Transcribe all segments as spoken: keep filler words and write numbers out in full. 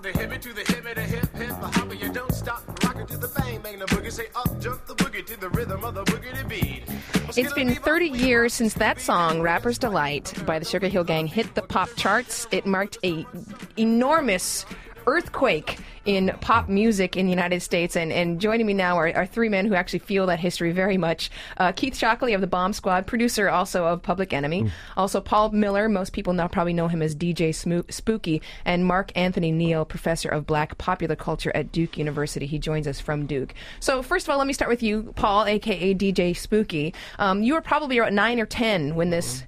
the hippie to the hippie, the hip hip, the hopper, you don't stop, rock it to the bang bang, the boogie, say up jump the boogie to the rhythm of the boogity bead. It's been thirty years since that song, Rapper's Delight, by the Sugar Hill Gang, hit the pop charts. It marked a enormous earthquake in pop music in the United States. And, and joining me now are, are three men who actually feel that history very much. Uh, Keith Shockley of the Bomb Squad, producer also of Public Enemy. Mm. Also Paul Miller, most people now probably know him as D J Smo- Spooky. And Mark Anthony Neal, professor of black popular culture at Duke University. He joins us from Duke. So first of all, let me start with you, Paul, a k a. D J Spooky. Um, you were probably around nine or ten when this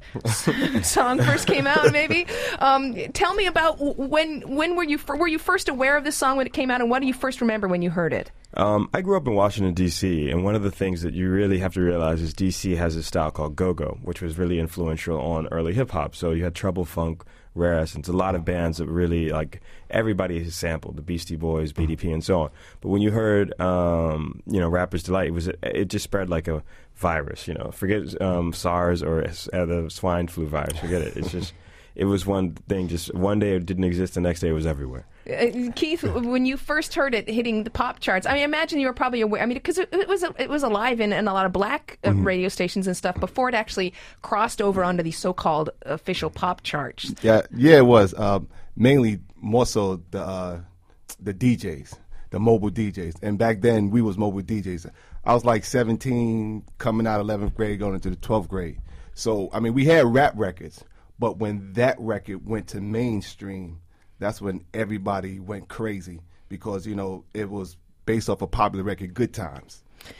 song first came out, maybe. Um, tell me about when when were you were you first aware of this song when it came out, and what do you first remember when you heard it? Um, I grew up in Washington, D C, and one of the things that you really have to realize is D C has a style called go-go, which was really influential on early hip-hop. So you had Trouble Funk, Rare Essence, a lot of bands that really, like, everybody has sampled, the Beastie Boys, B D P, and so on. But when you heard, um, you know, Rapper's Delight, it, was, it just spread like a virus, you know. Forget um, SARS or uh, the swine flu virus, forget it. It's just, it was one thing, just one day it didn't exist, the next day it was everywhere. Uh, Keith, when you first heard it hitting the pop charts, I mean, I imagine you were probably aware. I mean, because it, it was it was alive in, in a lot of black uh, mm-hmm. radio stations and stuff before it actually crossed over onto the so-called official pop charts. Yeah, yeah, it was um, mainly more so the uh, the D Js, the mobile D Js, and back then we was mobile D Js. I was like seventeen, coming out eleventh grade, going into the twelfth grade. So I mean, we had rap records, but when that record went to mainstream, that's when everybody went crazy because, you know, it was based off a popular record, Good Times.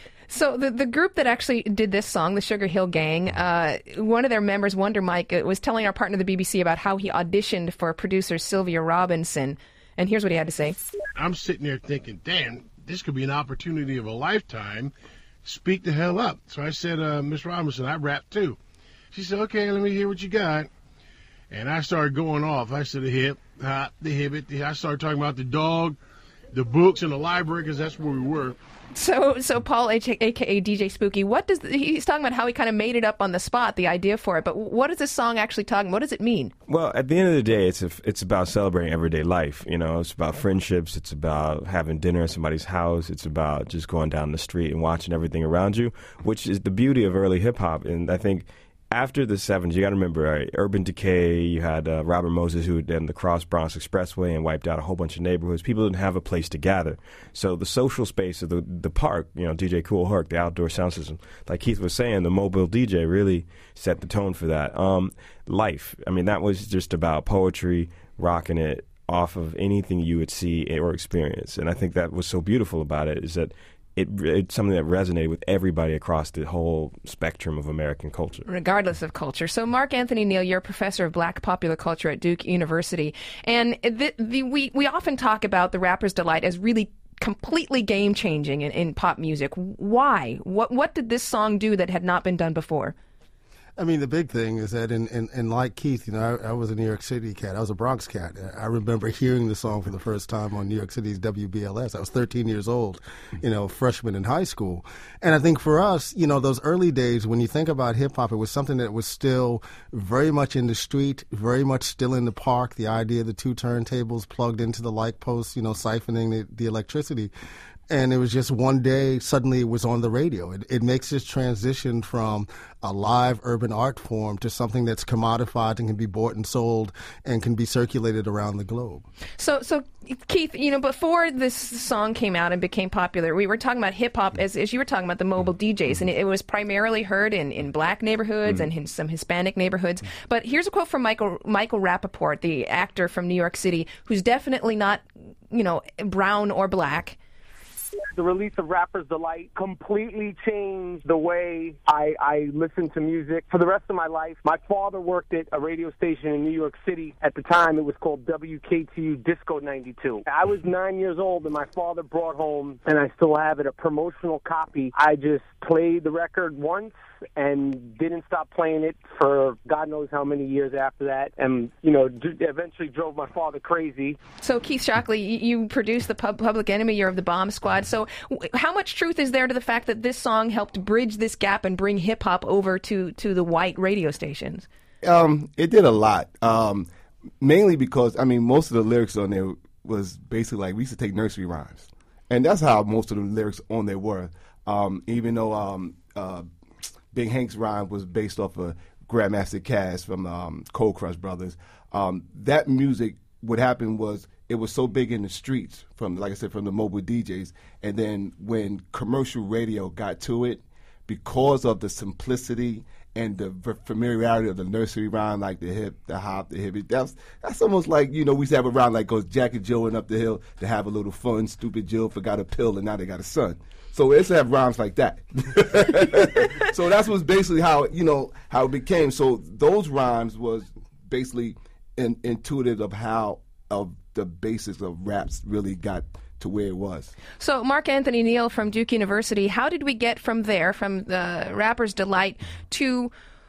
So the the group that actually did this song, the Sugar Hill Gang, uh, one of their members, Wonder Mike, uh, was telling our partner, the B B C, about how he auditioned for producer Sylvia Robinson. And here's what he had to say. I'm sitting there thinking, damn, this could be an opportunity of a lifetime. Speak the hell up. So I said, uh, Miss Robinson, I rap too. She said, okay, let me hear what you got. And I started going off. I said the hip, hop, the hibbit. I started talking about the dog, the books, and the library because that's where we were. So, so Paul, a k a. D J Spooky, what does the, he's talking about how he kind of made it up on the spot, the idea for it. But what is this song actually talking? What does it mean? Well, at the end of the day, it's a, it's about celebrating everyday life. You know, it's about friendships. It's about having dinner at somebody's house. It's about just going down the street and watching everything around you, which is the beauty of early hip hop. And I think after the seventies, you got to remember, uh, Urban Decay, you had uh, Robert Moses, who did the Cross Bronx Expressway and wiped out a whole bunch of neighborhoods. People didn't have a place to gather. So the social space of the, the park, you know, D J Kool Herc, the outdoor sound system, like Keith was saying, the mobile D J really set the tone for that. Um, life, I mean, that was just about poetry, rocking it off of anything you would see or experience. And I think that was so beautiful about it, is that It, it's something that resonated with everybody across the whole spectrum of American culture. Regardless of culture. So Mark Anthony Neal, you're a professor of black popular culture at Duke University. And the, the, we, we often talk about the Rapper's Delight as really completely game-changing in, in pop music. Why? What, what did this song do that had not been done before? I mean, the big thing is that, in, in, in like Keith, you know, I, I was a New York City cat. I was a Bronx cat. I remember hearing the song for the first time on New York City's W B L S. I was thirteen years old, you know, freshman in high school. And I think for us, you know, those early days, when you think about hip-hop, it was something that was still very much in the street, very much still in the park, the idea of the two turntables plugged into the light posts, you know, siphoning the, the electricity. And it was just one day, suddenly it was on the radio. It, it makes this transition from a live urban art form to something that's commodified and can be bought and sold and can be circulated around the globe. So, so Keith, you know, before this song came out and became popular, we were talking about hip-hop as, as you were talking about the mobile D Js, and it, it was primarily heard in, in black neighborhoods mm-hmm. and in some Hispanic neighborhoods. But here's a quote from Michael, Michael Rappaport, the actor from New York City, who's definitely not, you know, brown or black. The release of Rapper's Delight completely changed the way I, I listen to music for the rest of my life. My father worked at a radio station in New York City. At the time, it was called W K T U Disco ninety-two. I was nine years old, and my father brought home, and I still have it, a promotional copy. I just played the record once and didn't stop playing it for God knows how many years after that, and, you know, d- eventually drove my father crazy. So, Keith Shockley, you produced the Pub- Public Enemy, you're of the Bomb Squad. So w- how much truth is there to the fact that this song helped bridge this gap and bring hip-hop over to, to the white radio stations? Um, it did a lot, um, mainly because, I mean, most of the lyrics on there was basically like we used to take nursery rhymes, and that's how most of the lyrics on there were. Um, even though um, uh, Big Hank's rhyme was based off of Grandmaster Caz from um, Cold Crush Brothers, um, that music, what happened was it was so big in the streets from, like I said, from the mobile D Js, and then when commercial radio got to it, because of the simplicity and the v- familiarity of the nursery rhyme, like the hip, the hop, the hippie, that's that's almost like, you know, we used to have a rhyme like goes Jack and Jill went up the hill to have a little fun. Stupid Jill forgot a pill and now they got a son. So it's to have rhymes like that. So that's was basically how, you know, how it became. So those rhymes was basically in, intuitive of how of the basics of raps really got to where it was. So Mark Anthony Neal from Duke University, how did we get from there, from the Rapper's Delight, to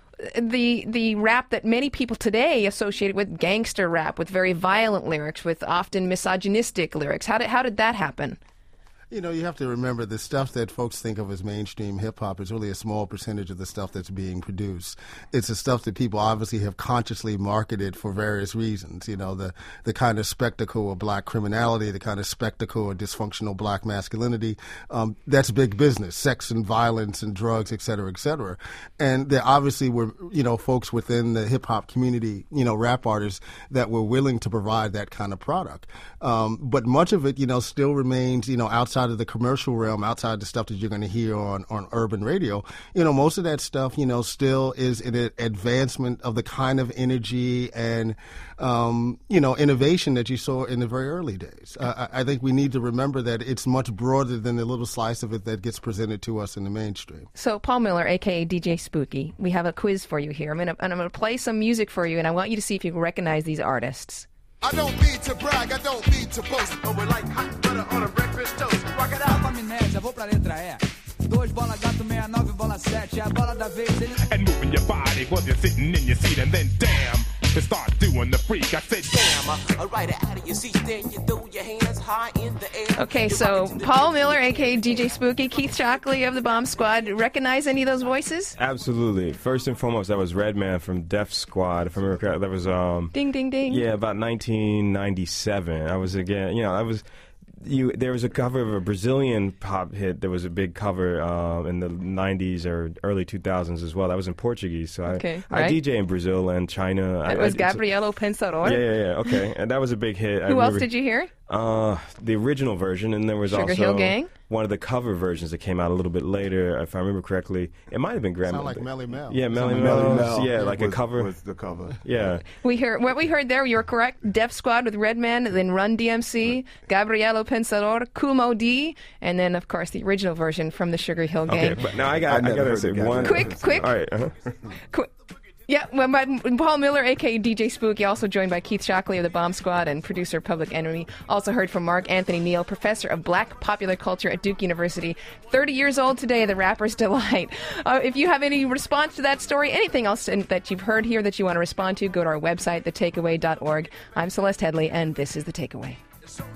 the the rap that many people today associate with gangster rap, with very violent lyrics, with often misogynistic lyrics? How did how did that happen? You know, you have to remember the stuff that folks think of as mainstream hip-hop is really a small percentage of the stuff that's being produced. It's the stuff that people obviously have consciously marketed for various reasons. You know, the, the kind of spectacle of black criminality, the kind of spectacle of dysfunctional black masculinity, um, that's big business, sex and violence and drugs, et cetera, et cetera. And there obviously were, you know, folks within the hip-hop community, you know, rap artists that were willing to provide that kind of product. Um, but much of it, you know, still remains, you know, outside of the commercial realm, outside the stuff that you're going to hear on, on urban radio. You know, most of that stuff, you know, still is an advancement of the kind of energy and, um, you know, innovation that you saw in the very early days. Uh, I think we need to remember that it's much broader than the little slice of it that gets presented to us in the mainstream. So Paul Miller, a k a. D J Spooky, we have a quiz for you here. I'm gonna, and I'm going to play some music for you, and I want you to see if you can recognize these artists. I don't need to brag, I don't need to boast, but we're like hot butter on a breakfast toast. Rock it out. Amnésia, vou pra letra E. Dois bola gato, sessenta e nove bola sete. A bola da vez, ele... And moving your body while you're sitting in your seat, and then damn, to start doing the freak. I said damn. All right, out of your seat, then you throw your hands high in the air. Okay, so Paul Miller, a k a. D J Spooky, Keith Shockley of the Bomb Squad. Recognize any of those voices? Absolutely. First and foremost, that was Redman from Def Squad. If I remember correctly, that was um. Ding, ding, ding. Yeah, about nineteen ninety-seven. I was again, you know, I was. You, there was a cover of a Brazilian pop hit. There was a big cover uh, in the nineties or early two thousands as well. That was in Portuguese. So okay, I, right. I D J in Brazil and China. That I, was I, Gabrielo Pensador. Yeah, yeah, yeah. Okay, and that was a big hit. Who I remember, else did you hear? Uh, the original version, and there was Sugar also Hill Gang? one of the cover versions that came out a little bit later. If I remember correctly, it might have been Grandma. Sound like Melly Mel. Yeah, Melly Melly Mel. Mel. Yeah, like was, a cover. Was the cover. Yeah. We hear what we heard there. You were correct. Def Squad with Redman, then Run D M C, Gabrielo Pensador, Kool Moe Dee, and then of course the original version from the Sugar Hill Gang. Okay, but now I got. I I, never gotta heard say the guy. one. Quick, quick. All right. Uh-huh. Quick. Yeah, well, my, Paul Miller, a k a. D J Spooky, also joined by Keith Shockley of the Bomb Squad and producer Public Enemy. Also heard from Mark Anthony Neal, professor of black popular culture at Duke University. thirty years old today, the Rapper's Delight. Uh, if you have any response to that story, anything else in, that you've heard here that you want to respond to, go to our website, the takeaway dot org. I'm Celeste Headley, and this is The Takeaway.